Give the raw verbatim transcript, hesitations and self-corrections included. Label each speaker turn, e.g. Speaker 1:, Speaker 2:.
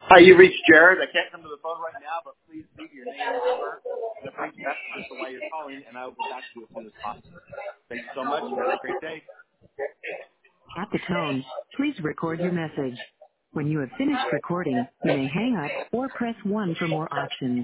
Speaker 1: Hi, you reached Jared. I can't come to the phone right now, but please leave your name, number, and a brief message as to why you're calling, and I will get back to you as soon as possible. Thank you so much, and have a great day.
Speaker 2: At the tone, please record your message. When you have finished recording, you may hang up or press one for more options.